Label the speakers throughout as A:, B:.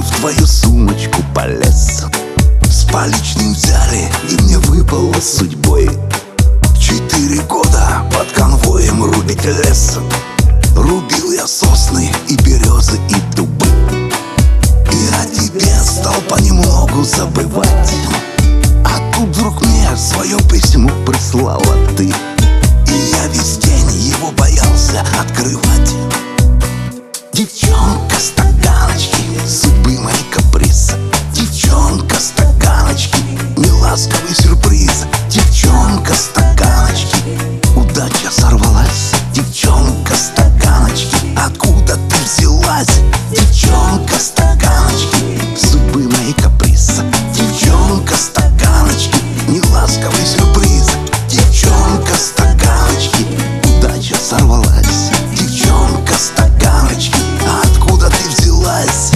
A: в твою сумочку полез. С поличным взяли, и мне выпало судьбой 4 года под конвоем рубить лес. Рубил я сосны и березы и дубы, и о тебе стал понемногу забывать. А тут вдруг мне свое письмо прислала ты, и я весь день его боялся открывать. Девчонка стаканочки, судьбы моей каприз. Девчонка стаканочки, неласковый сюрприз. Девчонка стаканочки, удача сорвалась. Девчонка стаканочки, откуда ты взялась? Девчонка стаканочки, судьбы моей каприз. Девчонка стаканочки, неласковый сюрприз. Девчонка стаканочки, удача сорвалась. Девчонка стаканочки, откуда ты взялась?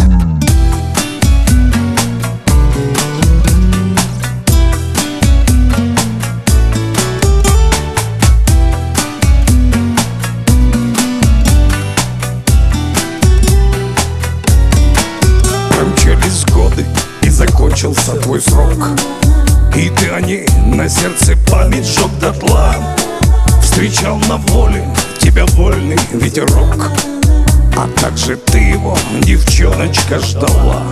B: Промчались годы, и закончился твой срок, и ты о ней на сердце память сжег дотла. Встречал на воле тебя вольный ветерок, а также ты его, девчоночка, ждала.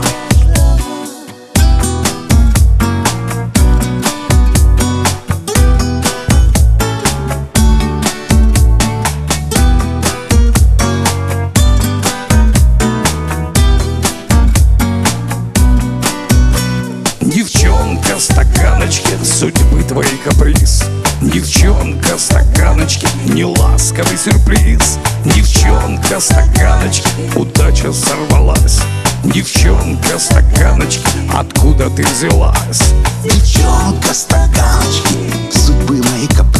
B: Девчонка стаканочки, судьбы твоей каприз. Девчонка стаканочки, неласковый сюрприз. Девчонка стаканочки, удача сорвалась. Девчонка стаканочки, откуда ты взялась?
A: Девчонка стаканочки, судьбы моей каприз.